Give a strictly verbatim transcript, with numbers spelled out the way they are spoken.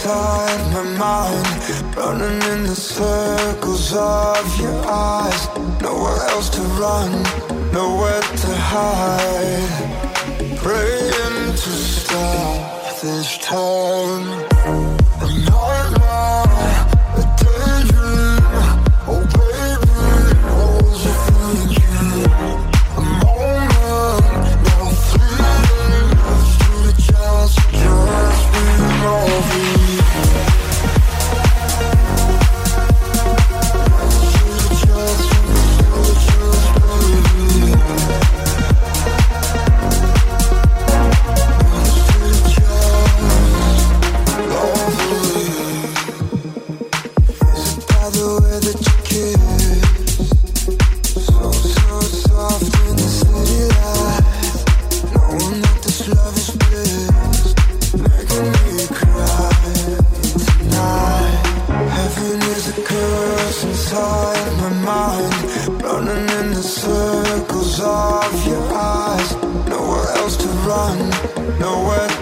inside my mind, running in the circles of your eyes. Nowhere else to run, nowhere to hide. Praying to stop this time. A nightmare, a daydream. Oh baby, what was you thinking? A moment, now fleeting. Stood a chance to just be over you. Inside my mind, running in the circles of your eyes. Nowhere else to run, nowhere